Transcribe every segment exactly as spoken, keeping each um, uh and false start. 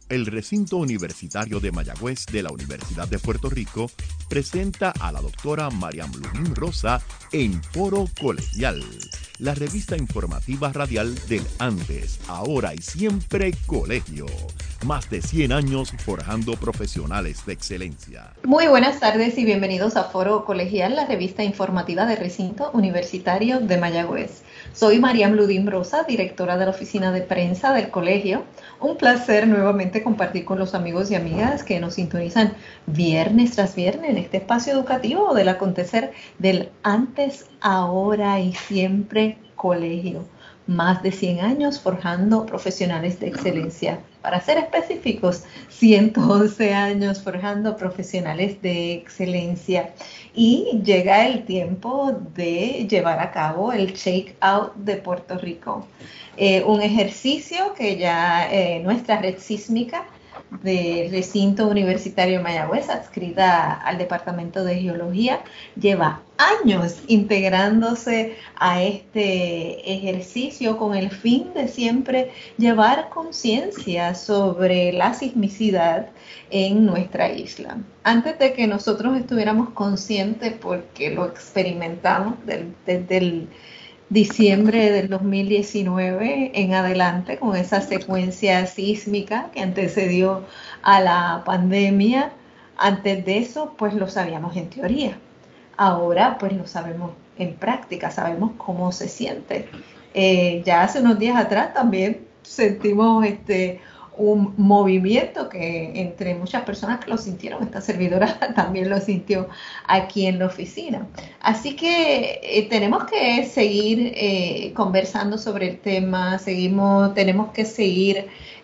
El recinto universitario de Mayagüez de la Universidad de Puerto Rico presenta a la doctora Mariam Lubín Rosa en Foro Colegial, la revista informativa radial del antes, ahora y siempre colegio. Más de cien años forjando profesionales de excelencia. Muy buenas tardes y bienvenidos a Foro Colegial, la revista informativa del recinto universitario de Mayagüez. Soy Mariam Lubín Rosa, directora de la oficina de prensa del colegio. Un placer nuevamente compartir con los amigos y amigas que nos sintonizan viernes tras viernes en este espacio educativo del acontecer del antes, ahora y siempre colegio. Más de cien años forjando profesionales de excelencia. Para ser específicos, ciento once años forjando profesionales de excelencia. Y llega el tiempo de llevar a cabo el Shake Out de Puerto Rico. Eh, un ejercicio que ya eh, nuestra red sísmica del recinto universitario de Mayagüez, adscrita al Departamento de Geología, lleva años integrándose a este ejercicio con el fin de siempre llevar conciencia sobre la sismicidad en nuestra isla. Antes de que nosotros estuviéramos conscientes, porque lo experimentamos desde, desde el diciembre del dos mil diecinueve en adelante, con esa secuencia sísmica que antecedió a la pandemia. Antes de eso, pues lo sabíamos en teoría. Ahora, pues lo sabemos en práctica, sabemos cómo se siente. Eh, ya hace unos días atrás también sentimos este un movimiento que entre muchas personas que lo sintieron, esta servidora también lo sintió aquí en la oficina. Así que eh, tenemos que seguir eh, conversando sobre el tema, seguimos, tenemos que seguir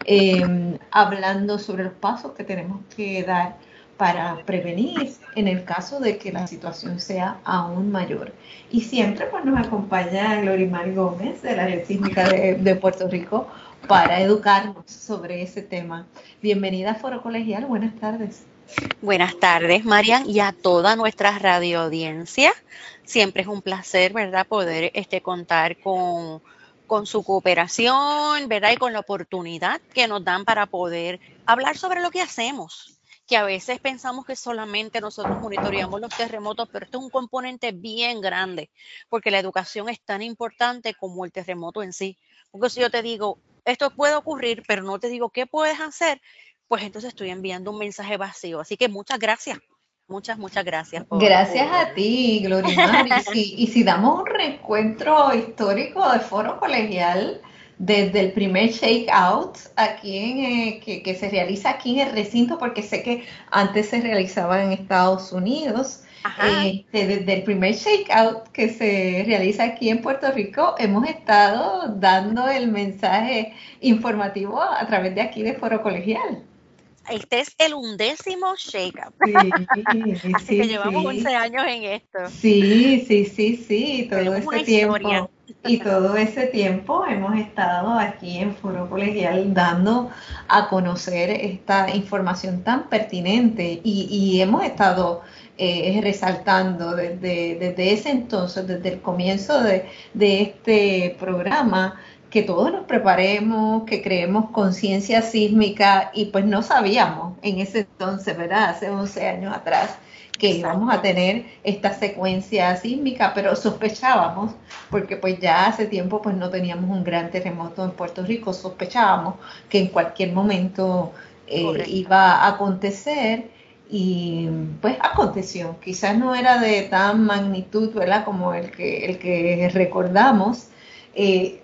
eh, hablando sobre los pasos que tenemos que dar para prevenir en el caso de que la situación sea aún mayor. Y siempre pues nos acompaña Glorimar Gómez de la Red Sísmica de, de Puerto Rico para educarnos sobre ese tema. Bienvenida a Foro Colegial, buenas tardes. Buenas tardes, Marian, y a toda nuestra radio audiencia. Siempre es un placer, ¿verdad?, poder este, contar con, con su cooperación, ¿verdad?, y con la oportunidad que nos dan para poder hablar sobre lo que hacemos, que a veces pensamos que solamente nosotros monitoreamos los terremotos, pero esto es un componente bien grande, porque la educación es tan importante como el terremoto en sí. Porque si yo te digo, esto puede ocurrir, pero no te digo qué puedes hacer, pues entonces estoy enviando un mensaje vacío. Así que muchas gracias, muchas, muchas gracias por... Gracias por... a ti, Glorimar. Y si, y si damos un reencuentro histórico de Foro Colegial desde el primer Shake Out aquí en, eh, que, que se realiza aquí en el recinto, porque sé que antes se realizaba en Estados Unidos. Ajá. Este, desde el primer Shake Out que se realiza aquí en Puerto Rico, hemos estado dando el mensaje informativo a través de aquí de Foro Colegial. Este es el undécimo shake-up. Sí, Así que sí, llevamos once sí. años en esto. Sí, sí, sí, sí, todo Tenemos ese una historia. tiempo. Y todo ese tiempo hemos estado aquí en Foro Colegial dando a conocer esta información tan pertinente y, y hemos estado eh, resaltando desde, desde ese entonces, desde el comienzo de, de este programa, que todos nos preparemos, que creemos conciencia sísmica y pues no sabíamos en ese entonces, ¿verdad? Hace once años atrás que íbamos a Exacto. tener esta secuencia sísmica, pero sospechábamos, porque pues ya hace tiempo pues no teníamos un gran terremoto en Puerto Rico, sospechábamos que en cualquier momento eh, Correcto. iba a acontecer y pues aconteció. Quizás no era de tan magnitud, ¿verdad? Como el que, el que recordamos, eh,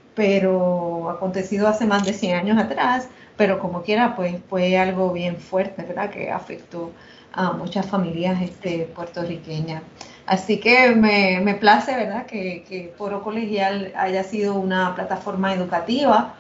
pero acontecido hace más de cien años atrás, pero como quiera pues fue algo bien fuerte, ¿verdad? Que afectó a muchas familias este, puertorriqueñas. Así que me, me place, ¿verdad?, que, que Foro Colegial haya sido una plataforma educativa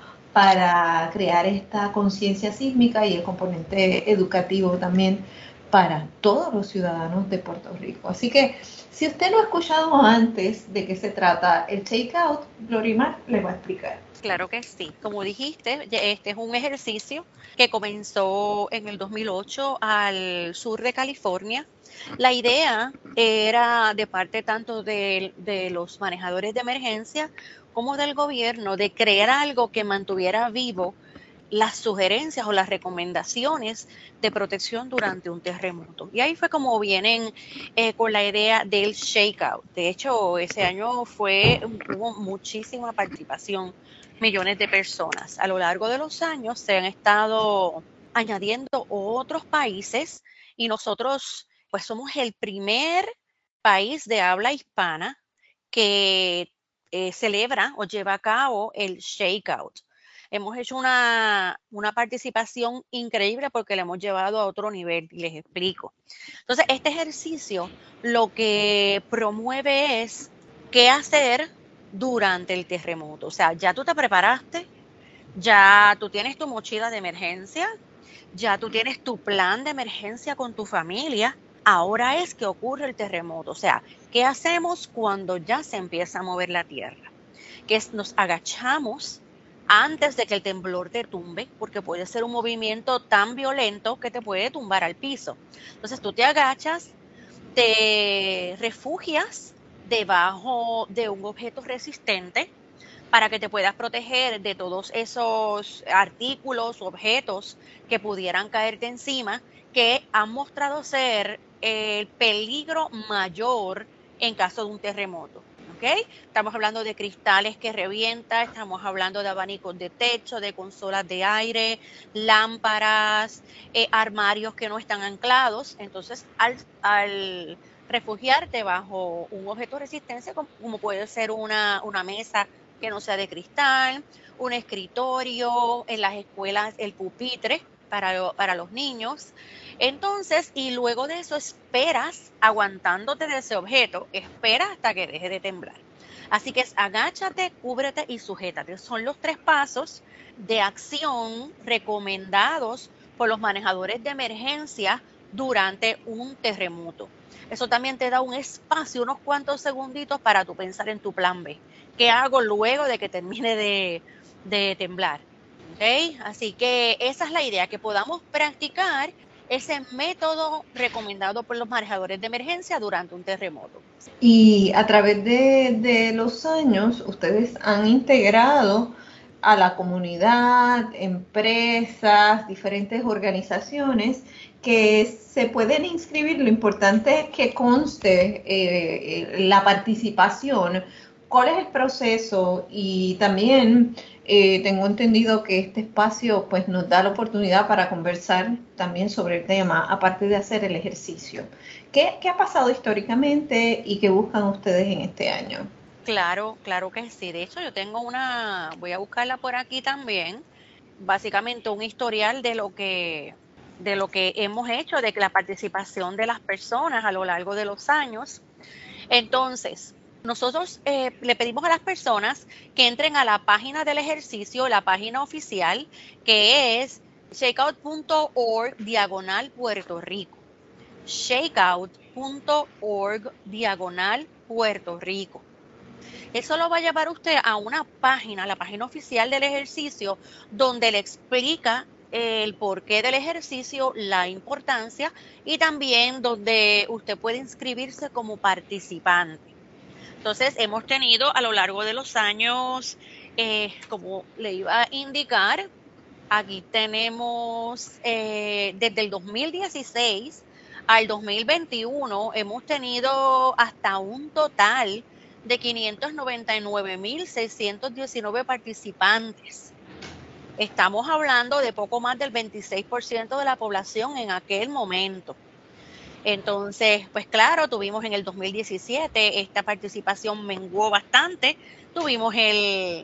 para crear esta conciencia sísmica y el componente educativo también para todos los ciudadanos de Puerto Rico. Así que si usted no ha escuchado antes de qué se trata el Takeout, Glorimar le va a explicar. Claro que sí. Como dijiste, este es un ejercicio que comenzó en el dos mil ocho al sur de California. La idea era de parte tanto de, de los manejadores de emergencia como del gobierno de crear algo que mantuviera vivo las sugerencias o las recomendaciones de protección durante un terremoto. Y ahí fue como vienen eh, con la idea del shakeout. De hecho, ese año fue, hubo muchísima participación, millones de personas. A lo largo de los años se han estado añadiendo otros países y nosotros pues somos el primer país de habla hispana que eh, celebra o lleva a cabo el shakeout. Hemos hecho una, una participación increíble porque la hemos llevado a otro nivel y les explico. Entonces, este ejercicio lo que promueve es qué hacer durante el terremoto. O sea, ya tú te preparaste, ya tú tienes tu mochila de emergencia, ya tú tienes tu plan de emergencia con tu familia. Ahora es que ocurre el terremoto. O sea, ¿qué hacemos cuando ya se empieza a mover la tierra? Que es, nos agachamos antes de que el temblor te tumbe, porque puede ser un movimiento tan violento que te puede tumbar al piso. Entonces tú te agachas, te refugias debajo de un objeto resistente para que te puedas proteger de todos esos artículos, objetos que pudieran caerte encima, que han mostrado ser el peligro mayor en caso de un terremoto. ¿Okay? Estamos hablando de cristales que revientan, estamos hablando de abanicos de techo, de consolas de aire, lámparas, eh, armarios que no están anclados. Entonces, al, al refugiarte bajo un objeto de resistencia, como, como puede ser una, una mesa que no sea de cristal, un escritorio, en las escuelas el pupitre para, para los niños. Entonces, y luego de eso esperas, aguantándote de ese objeto, esperas hasta que deje de temblar. Así que es agáchate, cúbrete y sujétate. Son los tres pasos de acción recomendados por los manejadores de emergencia durante un terremoto. Eso también te da un espacio, unos cuantos segunditos para tú pensar en tu plan B. ¿Qué hago luego de que termine de, de temblar? ¿Okay? Así que esa es la idea, que podamos practicar ese método recomendado por los manejadores de emergencia durante un terremoto. Y a través de, de los años, ustedes han integrado a la comunidad, empresas, diferentes organizaciones que se pueden inscribir. Lo importante es que conste eh, la participación, cuál es el proceso y también eh, tengo entendido que este espacio pues nos da la oportunidad para conversar también sobre el tema, aparte de hacer el ejercicio. ¿Qué, qué ha pasado históricamente y qué buscan ustedes en este año? Claro, claro que sí. De hecho, yo tengo una, voy a buscarla por aquí también, básicamente un historial de lo que de lo que hemos hecho, de la participación de las personas a lo largo de los años. Entonces, nosotros eh, le pedimos a las personas que entren a la página del ejercicio, la página oficial, que es shakeout punto org diagonal Puerto Rico. shakeout punto org diagonal Puerto Rico. Eso lo va a llevar usted a una página, la página oficial del ejercicio, donde le explica el porqué del ejercicio, la importancia y también donde usted puede inscribirse como participante. Entonces, hemos tenido a lo largo de los años, eh, como le iba a indicar, aquí tenemos eh, desde el dos mil dieciséis al dos mil veintiuno, hemos tenido hasta un total de quinientos noventa y nueve mil seiscientos diecinueve participantes. Estamos hablando de poco más del veintiséis por ciento de la población en aquel momento. Entonces, pues claro, tuvimos en el dos mil diecisiete, esta participación menguó bastante. Tuvimos el,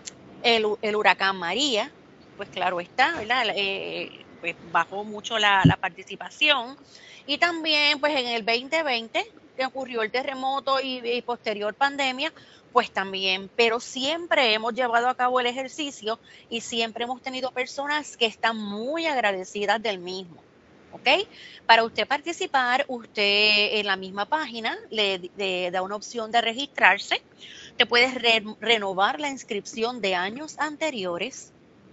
el, el huracán María, pues claro está, ¿verdad? Eh, pues bajó mucho la, la participación. Y también, pues en el veinte veinte, que ocurrió el terremoto y, y posterior pandemia, pues también, pero siempre hemos llevado a cabo el ejercicio y siempre hemos tenido personas que están muy agradecidas del mismo. ¿Ok? Para usted participar, usted en la misma página le, le da una opción de registrarse. Te puedes re, renovar la inscripción de años anteriores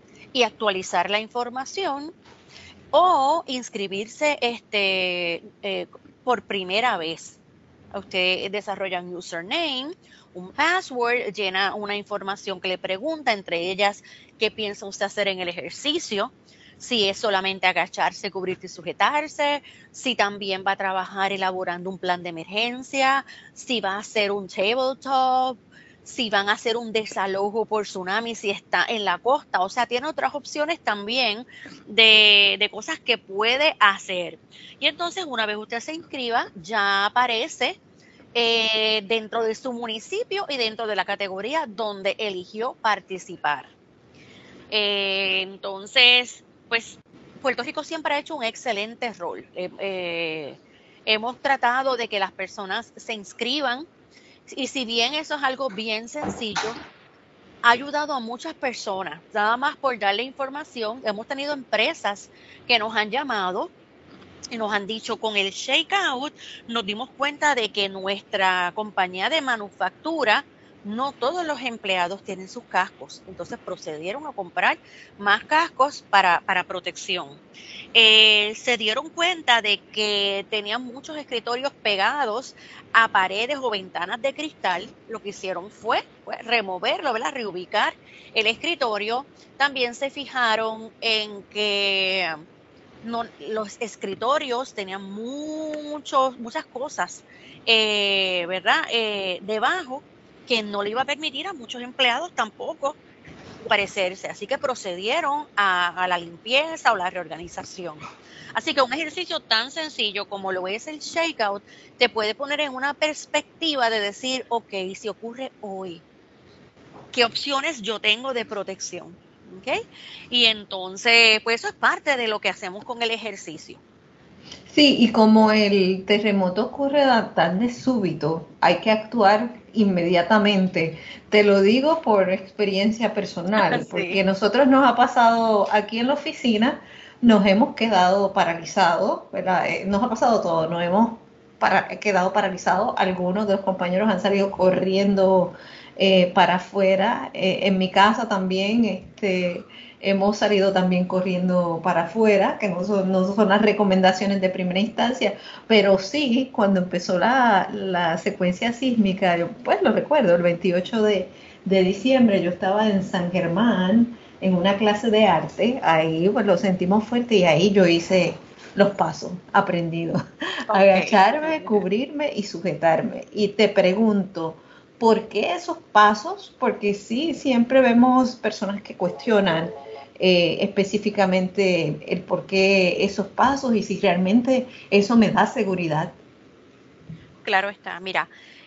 y actualizar la información o inscribirse este, eh, por primera vez. Usted desarrolla un username, un password, llena una información que le pregunta, entre ellas qué piensa usted hacer en el ejercicio, si es solamente agacharse, cubrirse y sujetarse, si también va a trabajar elaborando un plan de emergencia, si va a hacer un tabletop, si van a hacer un desalojo por tsunami, si está en la costa. O sea, tiene otras opciones también de, de cosas que puede hacer. Y entonces, una vez usted se inscriba, ya aparece eh, dentro de su municipio y dentro de la categoría donde eligió participar. Eh, entonces, pues Puerto Rico siempre ha hecho un excelente rol. Eh, eh, hemos tratado de que las personas se inscriban y si bien eso es algo bien sencillo, ha ayudado a muchas personas. Nada más por darle información, hemos tenido empresas que nos han llamado y nos han dicho, con el Shakeout nos dimos cuenta de que nuestra compañía de manufactura, no todos los empleados tienen sus cascos. Entonces procedieron a comprar más cascos para, para protección. Eh, se dieron cuenta de que tenían muchos escritorios pegados a paredes o ventanas de cristal. Lo que hicieron fue, fue removerlo, ¿verdad? Reubicar el escritorio. También se fijaron en que no, los escritorios tenían muchos, muchas cosas, eh, ¿verdad? Eh, debajo, que no le iba a permitir a muchos empleados tampoco parecerse. Así que procedieron a, a la limpieza o la reorganización. Así que un ejercicio tan sencillo como lo es el Shakeout te puede poner en una perspectiva de decir, ok, si ocurre hoy, ¿qué opciones yo tengo de protección? ¿Okay? Y entonces, pues eso es parte de lo que hacemos con el ejercicio. Sí, y como el terremoto ocurre tan de súbito, hay que actuar inmediatamente. Te lo digo por experiencia personal, porque Sí. nosotros nos ha pasado aquí en la oficina, nos hemos quedado paralizados, ¿verdad? Eh, nos ha pasado todo, nos hemos para, quedado paralizados. Algunos de los compañeros han salido corriendo eh, para afuera. Eh, en mi casa también, este hemos salido también corriendo para afuera, que no son, no son las recomendaciones de primera instancia, pero sí, cuando empezó la, la secuencia sísmica, yo pues lo recuerdo, el veintiocho de, de diciembre, yo estaba en San Germán, en una clase de arte, ahí pues lo sentimos fuerte y ahí yo hice los pasos aprendidos, Okay. agacharme, cubrirme y sujetarme. Y te pregunto, ¿por qué esos pasos? Porque sí, siempre vemos personas que cuestionan eh, específicamente el por qué esos pasos y si realmente eso me da seguridad. Claro está. Mira,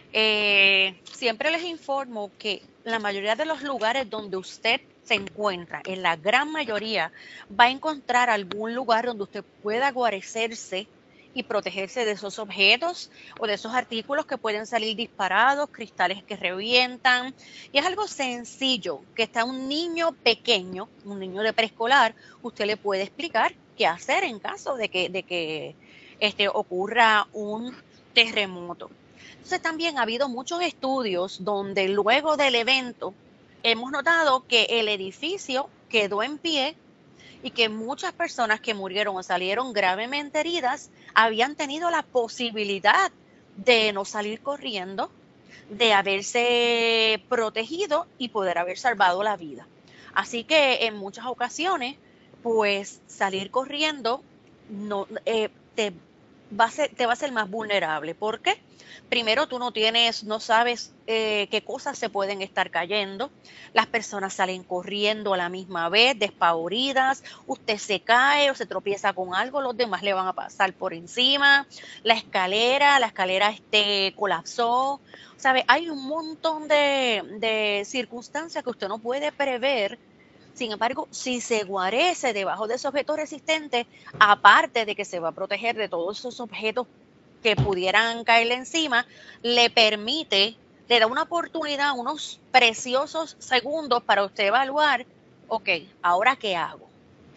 eh, siempre les informo que la mayoría de los lugares donde usted se encuentra, en la gran mayoría, va a encontrar algún lugar donde usted pueda guarecerse y protegerse de esos objetos o de esos artículos que pueden salir disparados, cristales que revientan. Y es algo sencillo, que está un niño pequeño, un niño de preescolar, usted le puede explicar qué hacer en caso de que, de que este, ocurra un terremoto. Entonces también ha habido muchos estudios donde luego del evento hemos notado que el edificio quedó en pie y que muchas personas que murieron o salieron gravemente heridas habían tenido la posibilidad de no salir corriendo, de haberse protegido y poder haber salvado la vida. Así que en muchas ocasiones, pues salir corriendo no eh, te va a ser, te va a ser más vulnerable. ¿Por qué? Primero, tú no tienes, no sabes eh, qué cosas se pueden estar cayendo. Las personas salen corriendo a la misma vez, despavoridas. Usted se cae o se tropieza con algo, los demás le van a pasar por encima. La escalera, la escalera este, colapsó. ¿Sabe? Hay un montón de, de circunstancias que usted no puede prever. Sin embargo, si se guarece debajo de ese objeto resistente, aparte de que se va a proteger de todos esos objetos que pudieran caerle encima, le permite, le da una oportunidad, unos preciosos segundos para usted evaluar, ok, ¿ahora qué hago?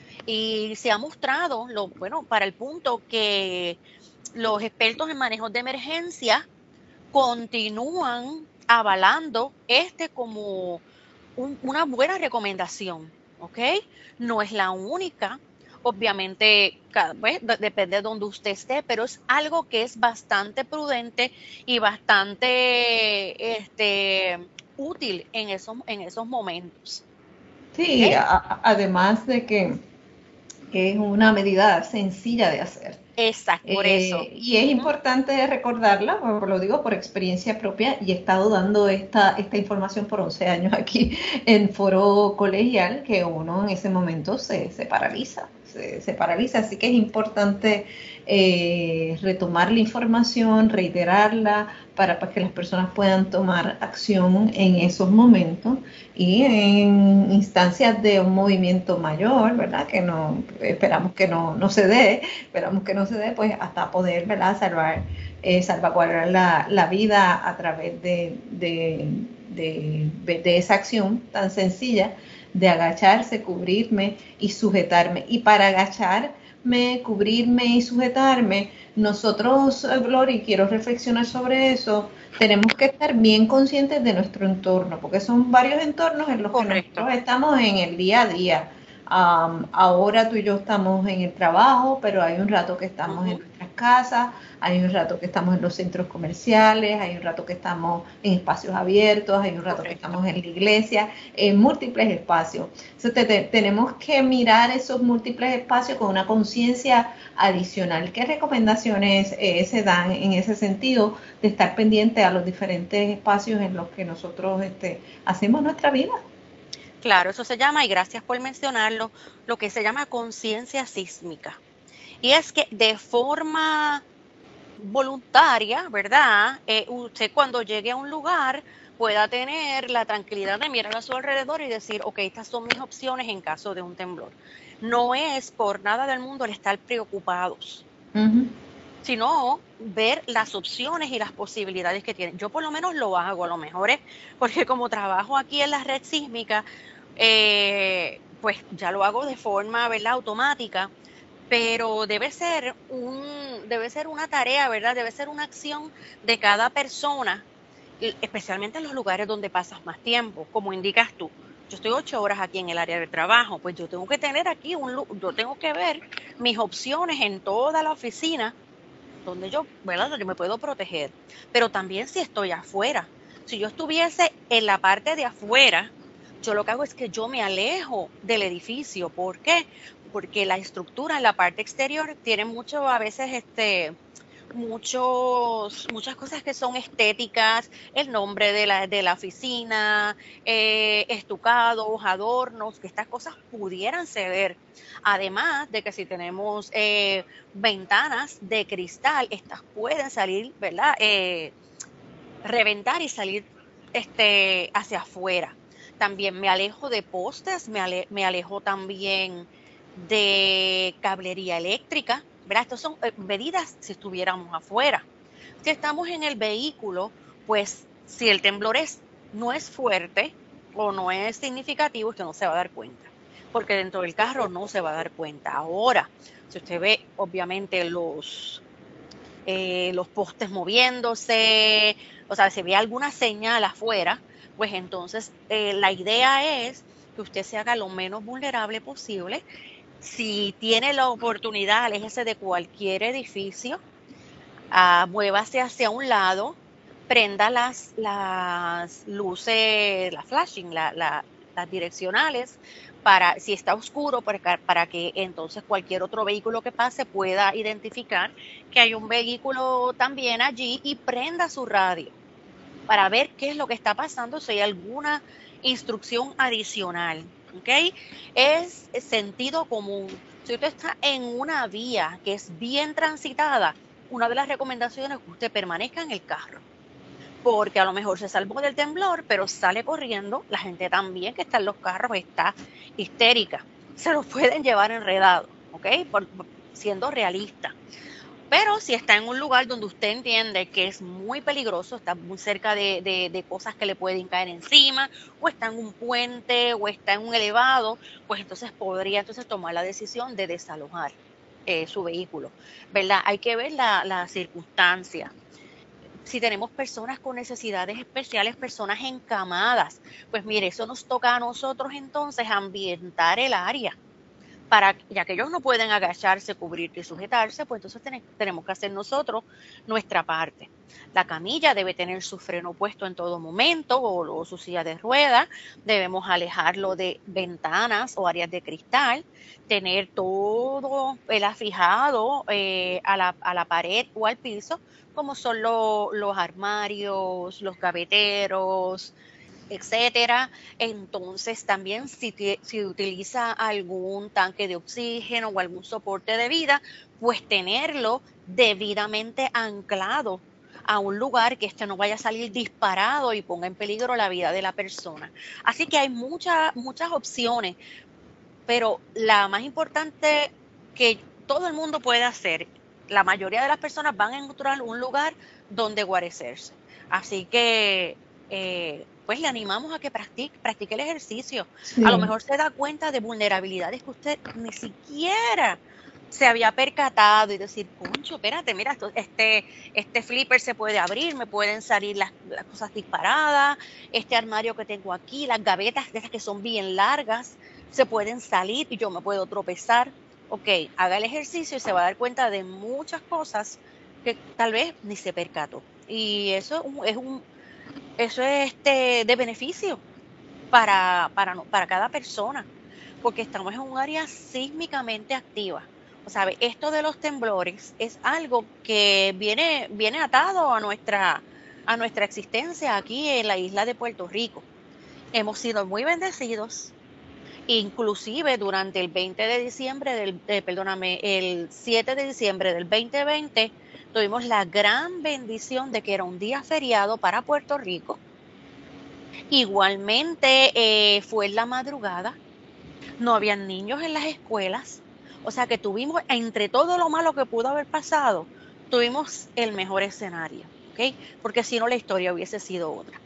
Y se ha mostrado, lo, bueno, para el punto que los expertos en manejo de emergencia continúan avalando este como un, una buena recomendación, ¿ok? No es la única. obviamente, cada, pues, de- depende de donde usted esté, pero es algo que es bastante prudente y bastante este, útil en esos, en esos momentos. ¿Ok? Sí, a- a- además de que es una medida sencilla de hacer. Exacto, por eso. Eh, y es Ujú. importante recordarla, por- lo digo por experiencia propia, y he estado dando esta, esta información por once años aquí en foro colegial, que uno en ese momento se, se paraliza, se, se paraliza. Así que es importante eh, retomar la información, reiterarla, para, para que las personas puedan tomar acción en esos momentos y en instancias de un movimiento mayor, ¿verdad? Que no esperamos que no, no se dé, esperamos que no se dé, pues hasta poder, ¿verdad? Salvar, eh, salvaguardar la, la vida a través de, de, de, de esa acción tan sencilla de agacharse, cubrirme y sujetarme. Y para agacharme, cubrirme y sujetarme, nosotros, eh, Glory, quiero reflexionar sobre eso, tenemos que estar bien conscientes de nuestro entorno, porque son varios entornos en los que Correcto. nosotros estamos en el día a día. Um, ahora tú y yo estamos en el trabajo, pero hay un rato que estamos en Ujú. nuestras casas, hay un rato que estamos en los centros comerciales, hay un rato que estamos en espacios abiertos, hay un rato que Correcto. estamos en la iglesia, en múltiples espacios. Entonces te, te, tenemos que mirar esos múltiples espacios con una conciencia adicional. ¿Qué recomendaciones eh, se dan en ese sentido de estar pendiente a los diferentes espacios en los que nosotros este, hacemos nuestra vida? Claro, eso se llama, y gracias por mencionarlo, lo que se llama conciencia sísmica. Y es que de forma voluntaria, ¿verdad? Eh, usted cuando llegue a un lugar pueda tener la tranquilidad de mirar a su alrededor y decir, ok, estas son mis opciones en caso de un temblor. No es por nada del mundo el estar preocupados, Uh -huh. sino ver las opciones y las posibilidades que tienen. Yo por lo menos lo hago, a lo mejor es porque como trabajo aquí en la red sísmica, eh, pues ya lo hago de forma, ¿verdad?, automática, pero debe ser un, debe ser una tarea, ¿verdad? Debe ser una acción de cada persona, especialmente en los lugares donde pasas más tiempo, como indicas tú. Yo estoy ocho horas aquí en el área de trabajo, pues yo tengo que tener aquí un, yo tengo que ver mis opciones en toda la oficina donde yo, ¿verdad? Donde me puedo proteger. Pero también si estoy afuera. Si yo estuviese en la parte de afuera, yo lo que hago es que yo me alejo del edificio. ¿Por qué? Porque la estructura en la parte exterior tiene mucho, a veces, este, muchos, muchas cosas que son estéticas, el nombre de la, de la oficina, eh, estucados, adornos, que estas cosas pudieran ceder. Además de que si tenemos eh, ventanas de cristal, estas pueden salir, ¿verdad? Eh, reventar y salir este, hacia afuera. También me alejo de postes, me, ale, me alejo también de cablería eléctrica, ¿verdad? Estas son eh, medidas si estuviéramos afuera. Si estamos en el vehículo, pues si el temblor es, no es fuerte o no es significativo, usted no se va a dar cuenta, porque dentro del carro no se va a dar cuenta. Ahora, si usted ve obviamente los eh, los postes moviéndose, o sea, si ve alguna señal afuera, pues entonces eh, la idea es que usted se haga lo menos vulnerable posible. Si tiene la oportunidad, aléjese de cualquier edificio, ah, muévase hacia un lado, prenda las, las luces, la flashing, la, la, las direccionales, para si está oscuro, para, para que entonces cualquier otro vehículo que pase pueda identificar que hay un vehículo también allí y prenda su radio para ver qué es lo que está pasando, si hay alguna instrucción adicional. ¿Ok? Es sentido común. Si usted está en una vía que es bien transitada, una de las recomendaciones es que usted permanezca en el carro, porque a lo mejor se salvó del temblor, pero sale corriendo, la gente también que está en los carros está histérica, se los pueden llevar enredados, ¿ok? Por, siendo realista. Pero si está en un lugar donde usted entiende que es muy peligroso, está muy cerca de, de, de cosas que le pueden caer encima, o está en un puente, o está en un elevado, pues entonces podría entonces tomar la decisión de desalojar eh, su vehículo, ¿verdad? Hay que ver la, la circunstancia. Si tenemos personas con necesidades especiales, personas encamadas, pues mire, eso nos toca a nosotros entonces ambientar el área para, ya que ellos no pueden agacharse, cubrirse y sujetarse, pues entonces ten, tenemos que hacer nosotros nuestra parte. La camilla debe tener su freno puesto en todo momento o, o su silla de ruedas. Debemos alejarlo de ventanas o áreas de cristal. Tener todo el afijado eh, a, la, a la pared o al piso, como son lo, los armarios, los gaveteros, etcétera. Entonces también si, te, si utiliza algún tanque de oxígeno o algún soporte de vida, pues tenerlo debidamente anclado a un lugar que este no vaya a salir disparado y ponga en peligro la vida de la persona. Así que hay muchas muchas opciones, pero la más importante que todo el mundo puede hacer, la mayoría de las personas van a encontrar un lugar donde guarecerse. Así que eh, pues le animamos a que practique, practique el ejercicio. Sí. A lo mejor se da cuenta de vulnerabilidades que usted ni siquiera se había percatado y decir, concho, espérate, mira, esto, este, este flipper se puede abrir, me pueden salir las, las cosas disparadas, este armario que tengo aquí, las gavetas de esas que son bien largas, se pueden salir y yo me puedo tropezar. Ok, haga el ejercicio y se va a dar cuenta de muchas cosas que tal vez ni se percató. Y eso es un, eso es este, de beneficio para, para, para cada persona, porque estamos en un área sísmicamente activa. O sea, esto de los temblores es algo que viene, viene atado a nuestra, a nuestra existencia aquí en la isla de Puerto Rico. Hemos sido muy bendecidos. Inclusive durante el veinte de diciembre del, eh, perdóname, el siete de diciembre del veinte veinte, tuvimos la gran bendición de que era un día feriado para Puerto Rico. Igualmente eh, fue en la madrugada, no habían niños en las escuelas, o sea que tuvimos, entre todo lo malo que pudo haber pasado, tuvimos el mejor escenario, ¿ok? Porque si no la historia hubiese sido otra.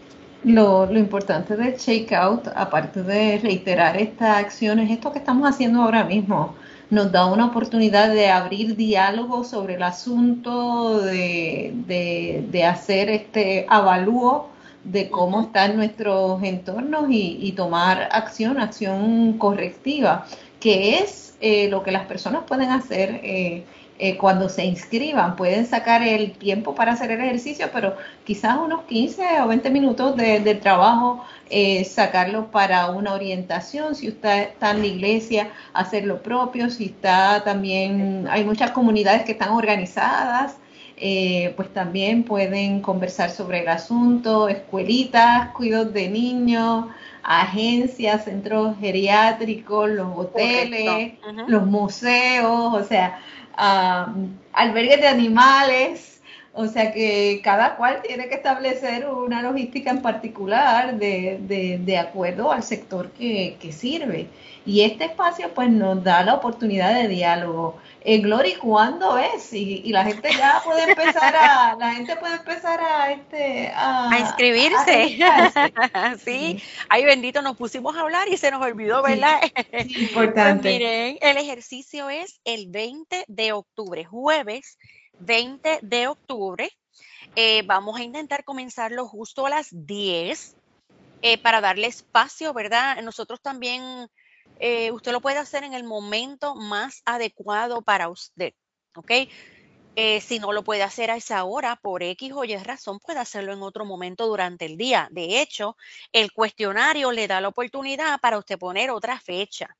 Lo, lo importante del Shakeout, aparte de reiterar estas acciones, esto que estamos haciendo ahora mismo, nos da una oportunidad de abrir diálogo sobre el asunto, de, de, de hacer este avalúo de cómo uh-huh. están nuestros entornos y, y tomar acción, acción correctiva, que es eh, lo que las personas pueden hacer eh, Eh, cuando se inscriban. Pueden sacar el tiempo para hacer el ejercicio, pero quizás unos quince o veinte minutos de, de trabajo, eh, sacarlo para una orientación. Si usted está en la iglesia, hacer lo propio. Si está también, hay muchas comunidades que están organizadas, eh, pues también pueden conversar sobre el asunto. Escuelitas, cuidados de niños, agencias, centros geriátricos, los hoteles, uh-huh. los museos, o sea, Uh, albergues de animales, o sea que cada cual tiene que establecer una logística en particular de, de, de acuerdo al sector que, que sirve. Y este espacio pues nos da la oportunidad de diálogo. Eh, Glory, ¿cuándo es? Y, y la gente ya puede empezar a, la gente puede empezar a este a, a inscribirse. A sí. sí, ay bendito, nos pusimos a hablar y se nos olvidó, ¿verdad? Sí, sí, importante. Pues miren, el ejercicio es el veinte de octubre, jueves veinte de octubre. Eh, vamos a intentar comenzarlo justo a las diez eh, para darle espacio, ¿verdad? Nosotros también, eh, usted lo puede hacer en el momento más adecuado para usted, ¿ok? Eh, si no lo puede hacer a esa hora, por X o Y razón, puede hacerlo en otro momento durante el día. De hecho, el cuestionario le da la oportunidad para usted poner otra fecha.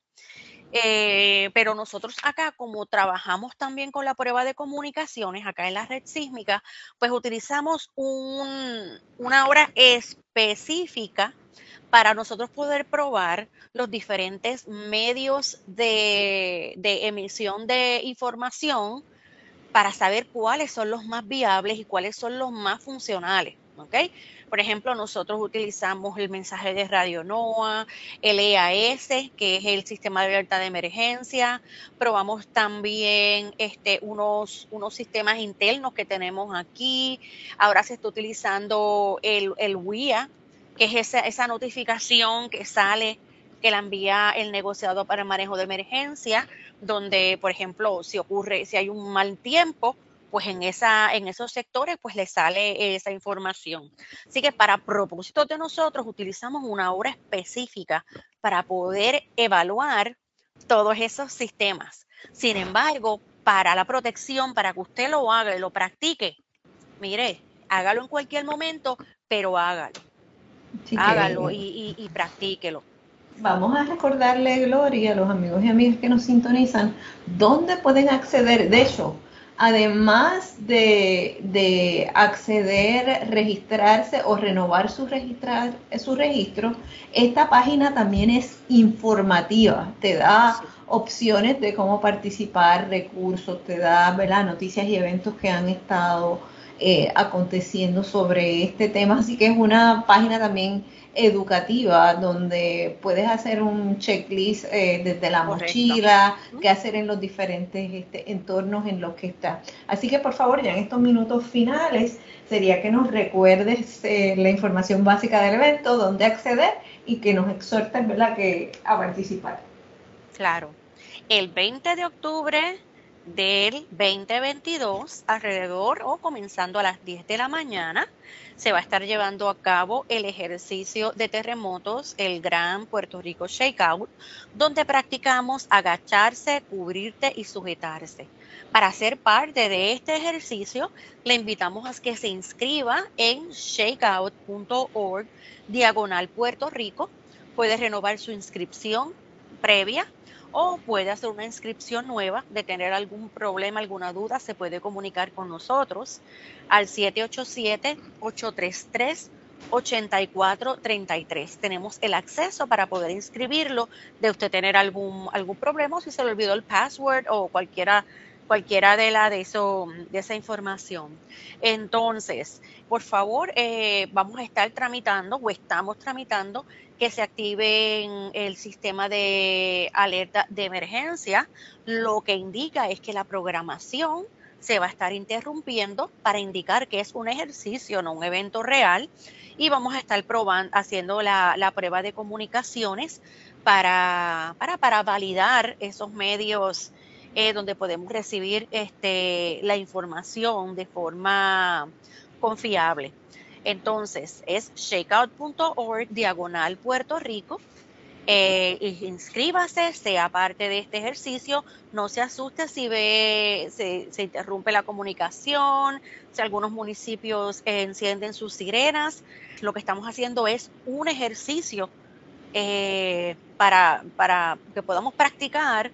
Eh, pero nosotros acá, como trabajamos también con la prueba de comunicaciones, acá en la red sísmica, pues utilizamos un, una hora específica para nosotros poder probar los diferentes medios de, de emisión de información para saber cuáles son los más viables y cuáles son los más funcionales, ¿ok? Por ejemplo, nosotros utilizamos el mensaje de Radio NOAA, el E A S, que es el Sistema de Alerta de Emergencia. Probamos también este, unos, unos sistemas internos que tenemos aquí. Ahora se está utilizando el, el W I A, que es esa, esa notificación que sale, que la envía el negociado para el manejo de emergencia, donde, por ejemplo, si ocurre, si hay un mal tiempo, pues en, esa, en esos sectores pues le sale esa información. Así que para propósitos de nosotros utilizamos una hora específica para poder evaluar todos esos sistemas. Sin embargo, para la protección, para que usted lo haga y lo practique, mire, hágalo en cualquier momento, pero hágalo. Sí, hágalo que y, y, y practíquelo. vamos a recordarle, Gloria, a los amigos y amigas que nos sintonizan, dónde pueden acceder. De hecho, además de, de acceder, registrarse o renovar su, registrar, su registro, esta página también es informativa, te da Sí. opciones de cómo participar, recursos, te da, ¿verdad?, noticias y eventos que han estado eh, aconteciendo sobre este tema, así que es una página también educativa donde puedes hacer un checklist eh, desde la Correcto. mochila, ¿Mm? qué hacer en los diferentes este, entornos en los que está. Así que por favor, ya en estos minutos finales, sería que nos recuerdes eh, la información básica del evento, dónde acceder y que nos exhortes, ¿verdad?, que, a participar. Claro. El veinte de octubre del veinte veintidós, alrededor o comenzando a las diez de la mañana, se va a estar llevando a cabo el ejercicio de terremotos, el Gran Puerto Rico Shakeout, donde practicamos agacharse, cubrirte y sujetarse. Para ser parte de este ejercicio, le invitamos a que se inscriba en shakeout punto org diagonal Puerto Rico. Puede renovar su inscripción previa o puede hacer una inscripción nueva. De tener algún problema, alguna duda, se puede comunicar con nosotros al siete ocho siete, ocho tres tres, ocho cuatro tres tres. Tenemos el acceso para poder inscribirlo, de usted tener algún, algún problema, o si se le olvidó el password o cualquiera, cualquiera de, la, de, eso, de esa información. Entonces, por favor, eh, vamos a estar tramitando o estamos tramitando que se active en el sistema de alerta de emergencia, lo que indica es que la programación se va a estar interrumpiendo para indicar que es un ejercicio, no un evento real, y vamos a estar probando, haciendo la, la prueba de comunicaciones para, para, para validar esos medios eh, donde podemos recibir este, la información de forma confiable. Entonces, es shakeout punto org diagonal Puerto Rico. Eh, inscríbase, sea parte de este ejercicio. No se asuste si ve, se, se interrumpe la comunicación, si algunos municipios eh, encienden sus sirenas. Lo que estamos haciendo es un ejercicio eh, para, para que podamos practicar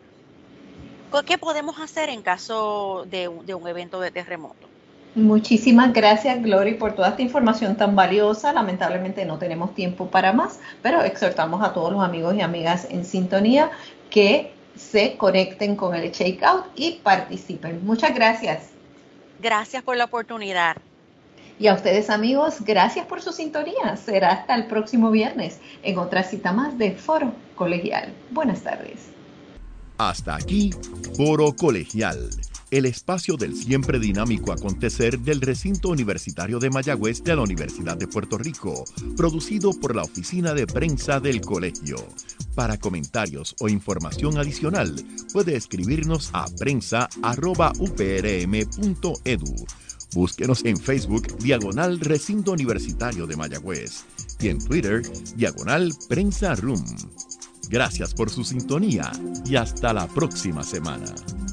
qué podemos hacer en caso de, de un evento de terremoto. Muchísimas gracias, Glory, por toda esta información tan valiosa. Lamentablemente no tenemos tiempo para más, pero exhortamos a todos los amigos y amigas en sintonía que se conecten con el Shakeout y participen. Muchas gracias. Gracias por la oportunidad. Y a ustedes, amigos, gracias por su sintonía. Será hasta el próximo viernes en otra cita más de Foro Colegial. Buenas tardes. Hasta aquí, Foro Colegial, el espacio del siempre dinámico acontecer del recinto universitario de Mayagüez de la Universidad de Puerto Rico, producido por la Oficina de Prensa del Colegio. Para comentarios o información adicional, puede escribirnos a prensa arroba u p r m punto e d u. Búsquenos en Facebook, diagonal Recinto Universitario de Mayagüez, y en Twitter, diagonal Prensa Room. Gracias por su sintonía y hasta la próxima semana.